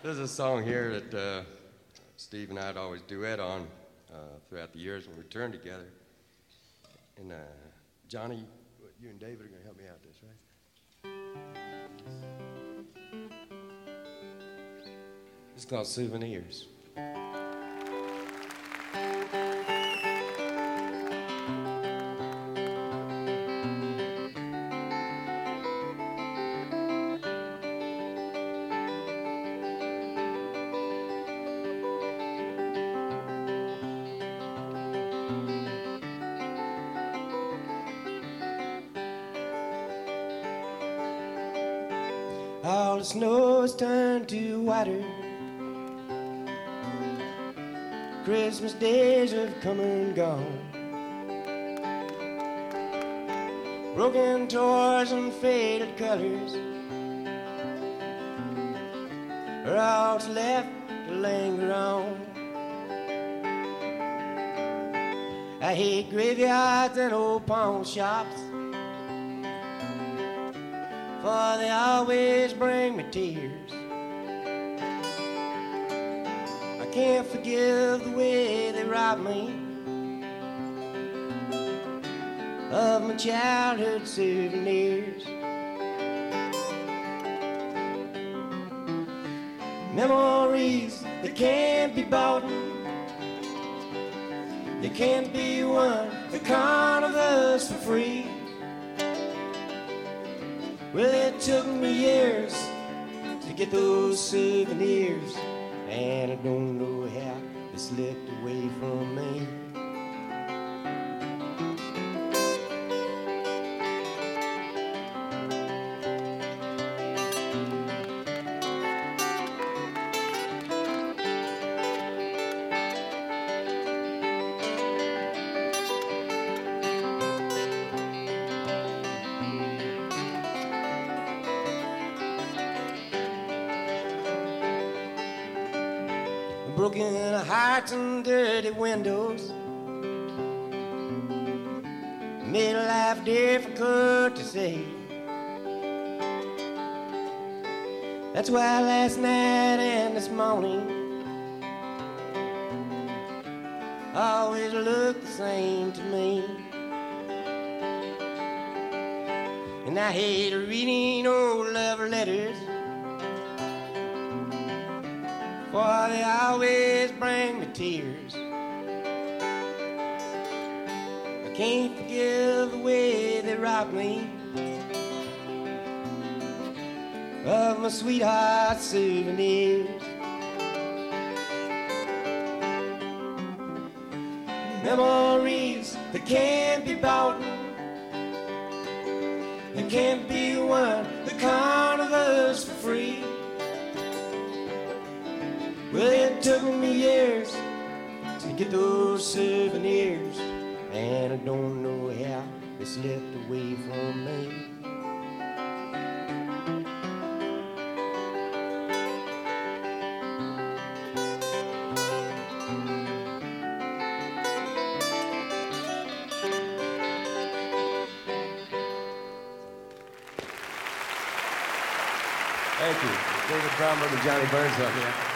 There's a song here that Steve and I'd always duet on throughout the years when we returned together. And Johnny, you and David are going to help me out with this, right? It's called Souvenirs. All the snow's turned to water. Christmas days have come and gone. Broken toys and faded colors are all that's left to linger on. I hate graveyards and old pawn shops, for they always bring me tears. I can't forgive the way they robbed me of my childhood souvenirs. Memories that can't be bought, they can't be won, the carnivals for free. Well, it took me years to get those souvenirs, and I don't know how they slipped away from me. Broken hearts and dirty windows made life difficult to see. That's why last night and this morning always look the same to me. And I hate reading old love letters, for they always bring me tears. I can't forgive the way they robbed me of my sweetheart's souvenirs. Memories that can't be bought, that can't be won, the carnivals for free. Well, it took me years to get those souvenirs, and I don't know how they slipped away from me. Thank you. David Cromwell and Johnny Burns up here.